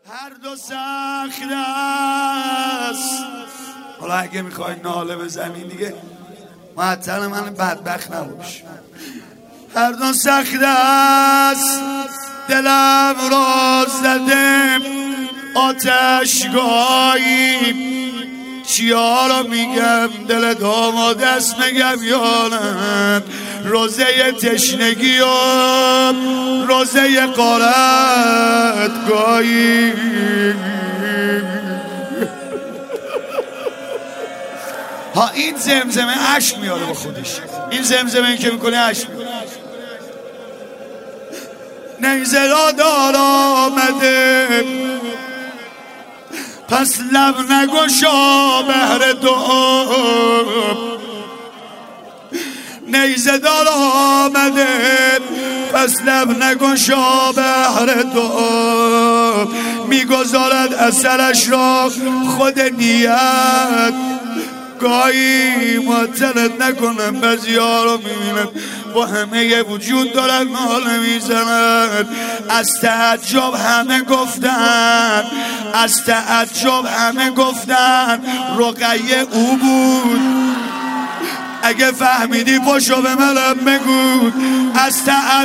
هر دو سخت است. حالا اگه میخوای ناله بزنی دیگه معطل من بدبخت نباش. هر دو سخت است، دلم را زده آتشگاهی. چیا را میگم؟ دل داماد است میگم یا نه؟ روزه تشنگی و روزه غارت گاهی. ها این زمزمه عشق میاره با خودش. این زمزمه این که میکنه عشق میاره. نیزه را دار آمده پس لب نگشا بهر دعا. نیزه دار آمده پس لب نگشا بهر دعا. میگذارد اثرش را خود نیت. گاهی معطلت نکنم، بعضی‌ها رو میبینم با همه وجود دارن ناله میزنن. از تعجب همه گفتن، از تعجب همه گفتن رقیه او بود. اگه فهمیدی پاشو به منم بگو. از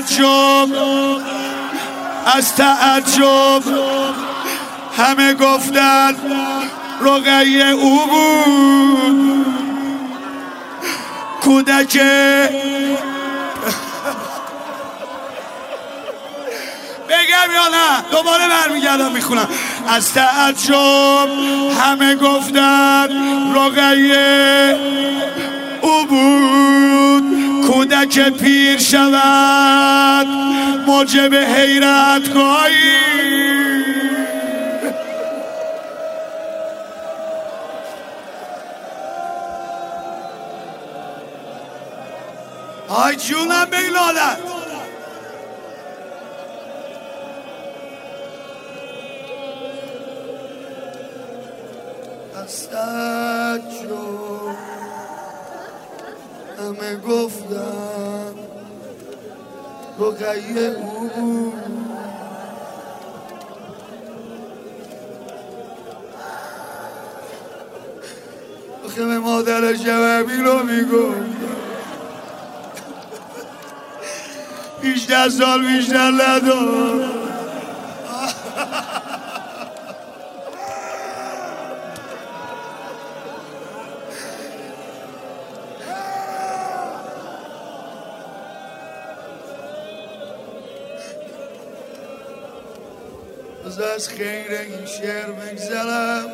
تعجب همه گفتن رقیه او بود. کودک بگم یا نه؟ دوباره برمیگردم میخونم. از تعجب همه گفتن رقیه او بود. کودک پیر شود موجب حیرت گاهی. آی جونم به این حالت. از تعجب همه گفتن رقیه او بود. آخه به مادر جوابی رو میگم 18 سال بیشتر ندار. از خیر این شعر بگذرم.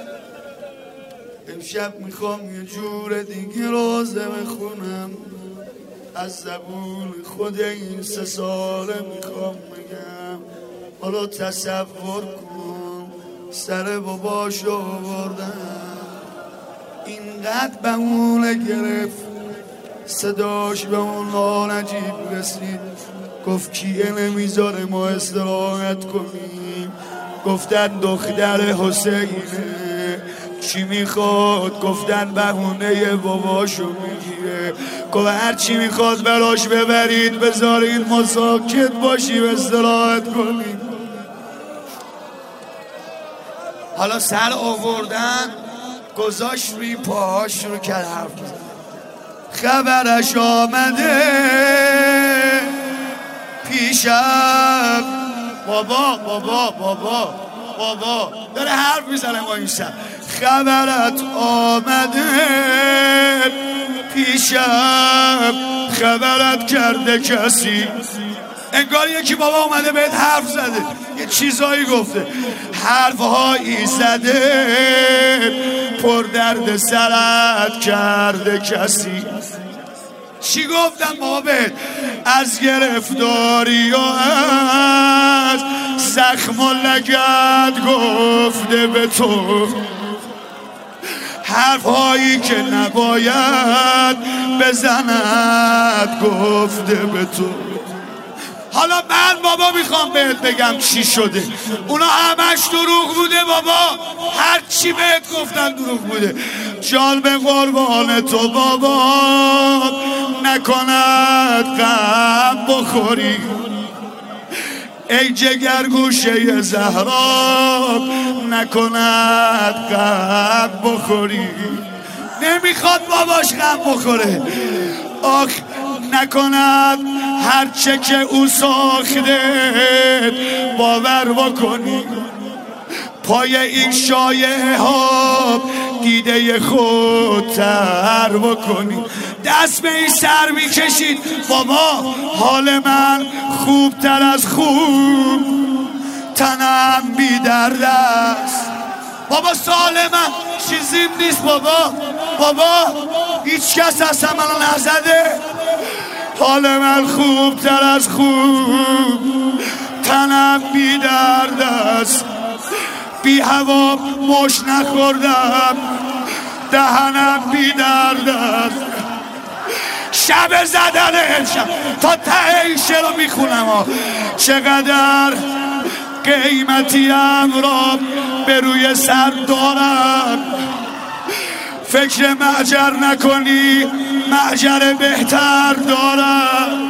امشب میخوام یه جور دیگه روزه بخونم. از زبون خود این 3 ساله میخوام بگم. حالا تصور کن سر باباشو بردم. اینقدر به اون گرفت صداش به اون عجیب رسید. گفت کیه نمیذاره ما استراحت کنیم؟ گفتن دختر حسینه. چی میخواد؟ گفتن بهونه باباشو میگیره. گفت هر چی میخواد براش ببرید بذارید ما ساکت باشیم استراحت کنیم. حالا سر آوردن گذاشت روی پاهاش شروع کرد حرف بزن. خبرش آمده پیشم. بابا داره حرف میزنه با این سر. خبرت آمده پیشم، خبرت کرده کسی؟ انگار یکی بابا اومده بهت حرف زده، یه چیزایی گفته، حرفهایی زده، پر درد سرت کرده کسی. چی گفتن بابا بهت؟ از گرفتاری و از زخم و لگد گفته به تو، حرفهایی که نباید بزند گفته به تو. حالا من بابا میخوام بهت بگم چی شده. اونا همش دروغ بوده بابا، هر چی بهت گفتن دروغ بوده. جان به قربان تو بابا، نکند غم بخوری. ای جگر گوشه زهرا نکند غم بخوری. نمیخواد باباش غم بخوره. آخ نکند هرچه که او ساخته باور بکنی. پای این شایعه ها دیده خود تر بکنی. دست به این سر میکشید بابا حال من خوبتر از خوب، تنم بی درد است بابا، سال من چیزیم نیست بابا. بابا هیچ کس اصلا منو نزده. حال من خوبتر از خوب، تنم بی درد است، بی هوا مش نخوردم، دهنم بی درد است. شب زدن شب تا ته این شعر رو میخونم. چقدر قیمتیم را به روی سر دارم، فکر معجر نکنی معجر بهتر دارم.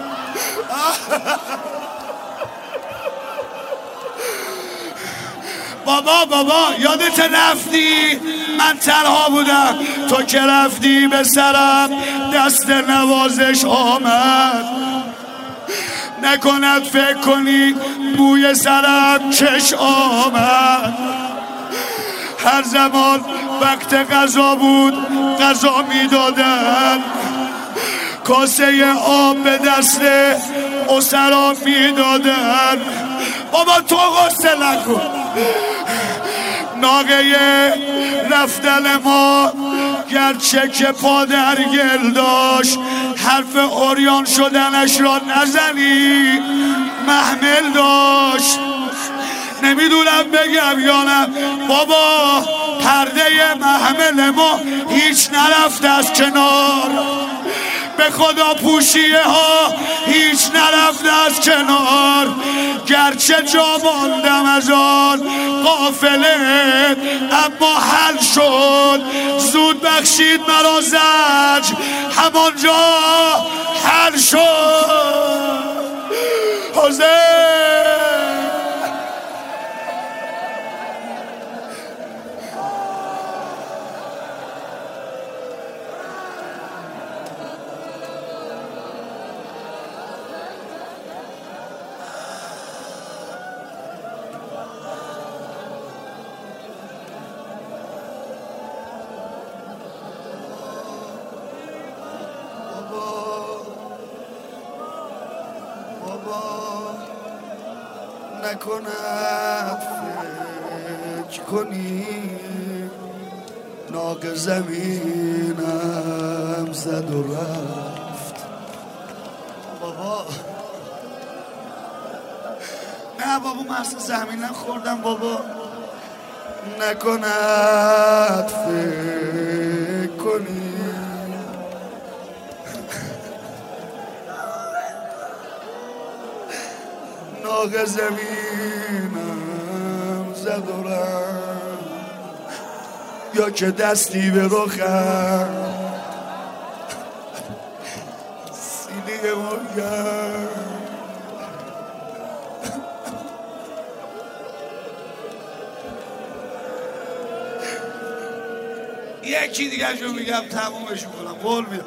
بابا یادت رفتی من تنها بودم، تو که رفتی به سرم دست نوازش آمد. نکند فکر کنی بوی سرم چش آمد. هر زمان وقت غذا بود غذا میدادن، کاسه آب به دست اسرا میدادن. بابا تو غصه نکن. ناقه رفتن ما گرچه که پا در گل داشت، حرف اوریان شدنش را نزنی محمل داشت. نمیدونم بگم یا نه بابا، پرده محمل ما هیچ نرفت از کنار. به خدا پوشیه ها هیچ نرفت از کنار. گرچه جا ماندم از آن قافله، اما حل شد زود بخشید مرا زج، همانجا حل شد. حسین نکند فکر کنی ناقه زمینم زد و رفت. بابا نه بابا من اصلا زمین نخوردم بابا. نکند فکر کنی ناقه زمینم زد و رفت، یا که دستی به رخم سینه مرگم. یکی دیگه جو میگم تمومش میکنم قول میدم.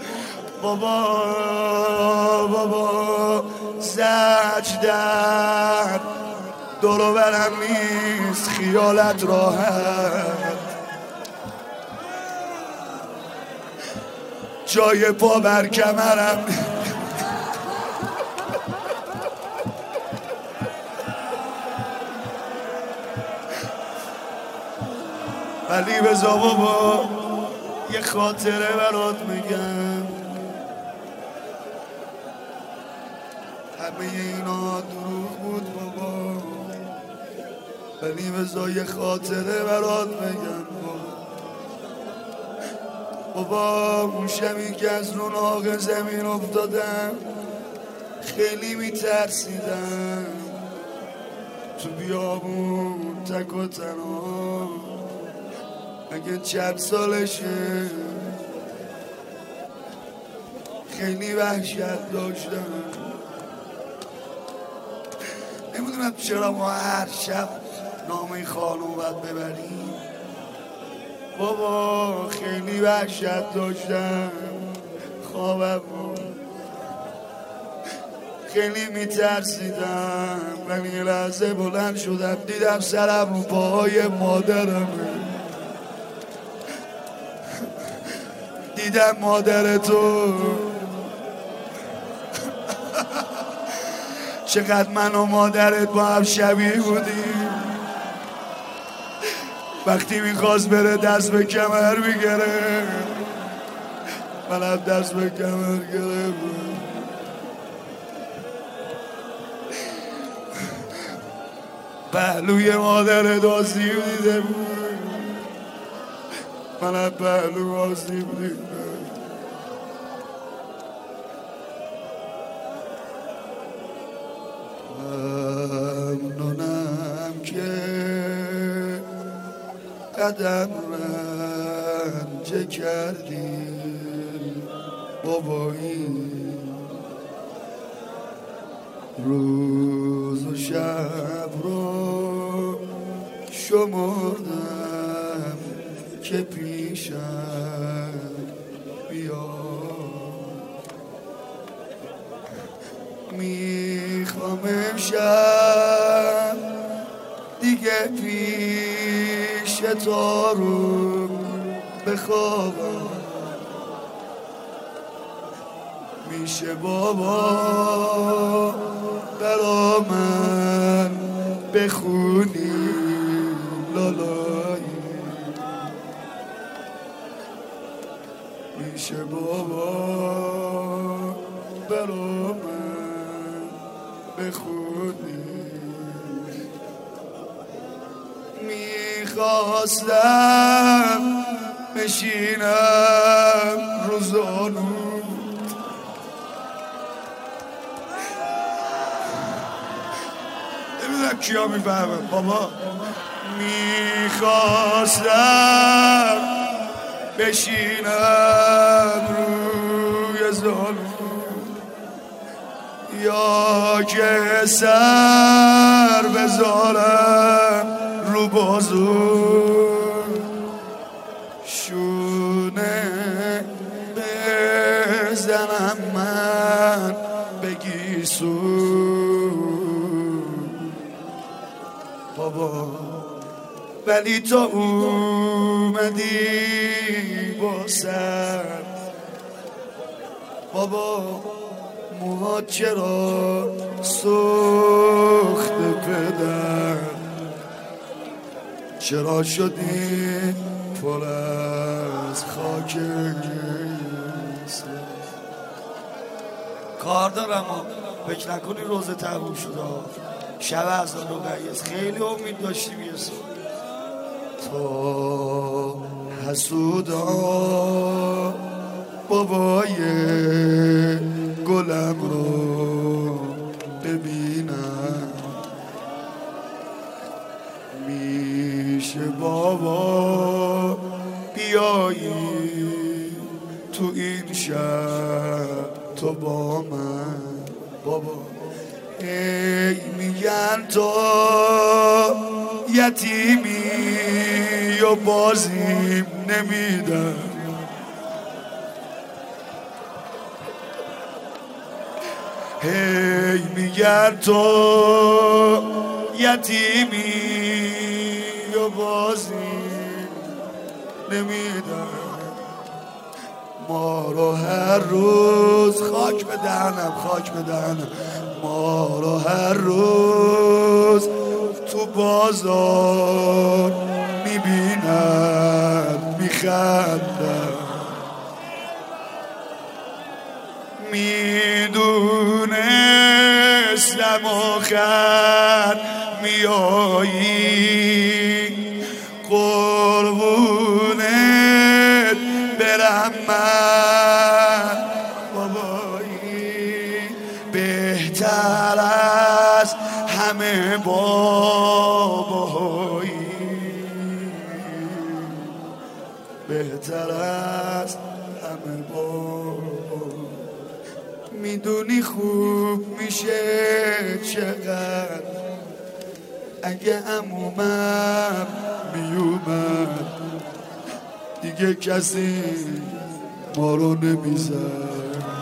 بابا زج در دورو برم نیست خیالت راحت، جای پا بر کمرم ولی بذار بابا یه خاطره برات میگم. همه اینا دروغ بود بابا، ولی بذار یه خاطره برات میگم. بابا اون شبی که از رو ناقه زمین افتادم خیلی میترسیدم، تو بیابون تک و تنها، اگه چند سالشه خیلی وحشت داشتم. نمیدونم چرا ما هر شب نامه خانم باید ببریم. بابا خیلی وحشت داشتم، خوابم بود، خیلی میترسیدم. ولی یه لحظه بلند شدم دیدم سرم رو پاهای مادرمه. دیدم مادر تو چقدر من و مادرت با هم شبیه بودیم. وقتی میخواست بره دست به کمر میگره، منم دست به کمر گرفت. پهلوی مادرت آسیب دیده بود، منم پهلو آسیب دیدم. ممنونم که قدم رنجه کردی بابایی، روز و شب رو شمردم که پیشم بیا. میخوام امشب دیگه پیش تو رو بخوابم. میشه بابا برا من بخونی لالایی؟ میشه بابا برا من بخونی؟ میخواستم بشینم رو زانو، نمیدونم کیا میفهمم بابا. میخواستم بشینم روی زانو، یا که سر بذارم رو بازو، شونه بزنم من بگیسو. بابا ولی تو اومدی با سر، بابا موهات چرا سخت پدر، چرا شدی پر از خاک؟ کار دارم فکر نکنی روز تموم شده، شب از رقیس خیلی امید داشتیم یه سو. تو حسودا بابای گلم رو ببینم، میشه بابا بیایی تو این شب تو با من؟ بابا ای میگن تو یتیمی و بازیم نمیدن، هی میگن تو یتیمی و بازیم نمیدن. ما رو هر روز خاک به دهنم، خاک به دهنم، ما رو هر روز تو بازار میبینن میخندن، میدونستم آخر میایی، قربونت برم من بابایی، بهتر از همه بابایی، بهتر از همه بابایی. میدونی خوب میشه چقدر اگه عمومم میومد دیگه کسی ما رو نمیزد.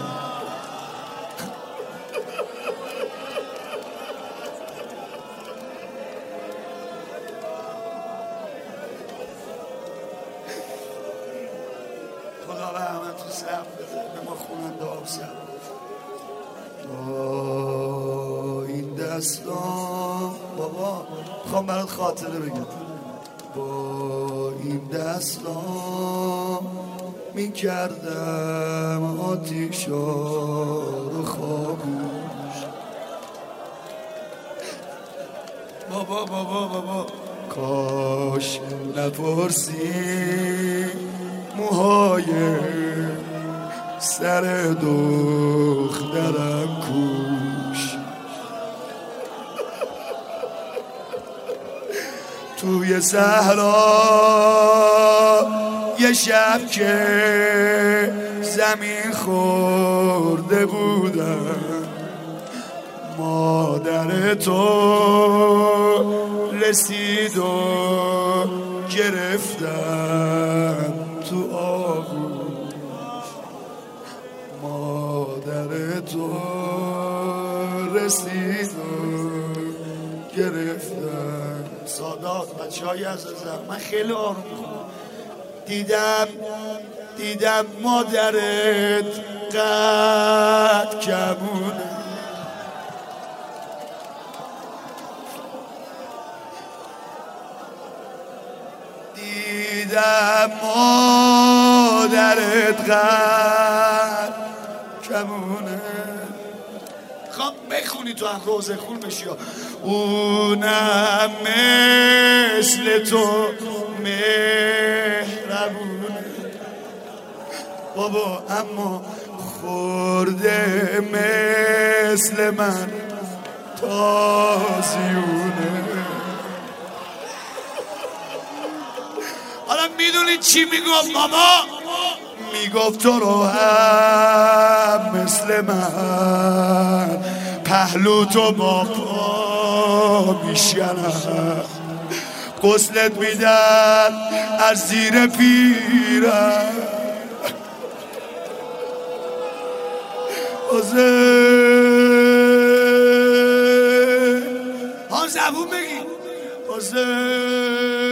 خدا رحمت و صبر بده به ما خوننده ها صبر. با این دستان بابا میخوام برات خاطره بگم. با این دستان میکردم آتیشا رو خاموش. بابا کاش نپرسی موهای سر دخترم کوش. توی صحرا یه شب که زمین خورده بودم مادر تو رسید و گرفتم تو آغوش. مادر تو رسید و گرفتم. سادات بچه های عزیزم من خیلی آروم میخونم. دیدم مادرت قد کمونه. دیدم مادرت قد کمونه. خوام بخونی تو هم روزه خون بشی. اونم مثل تو مهربونه بابا اما خورده مثل من تازیونه. حالا میدونی چی میگفت بابا؟ میگفت تو رو هم مثل من پهلو تو با پا میشکنم. غسلت میدن از زیر پیرم. حسین ها زبون بگی. حسین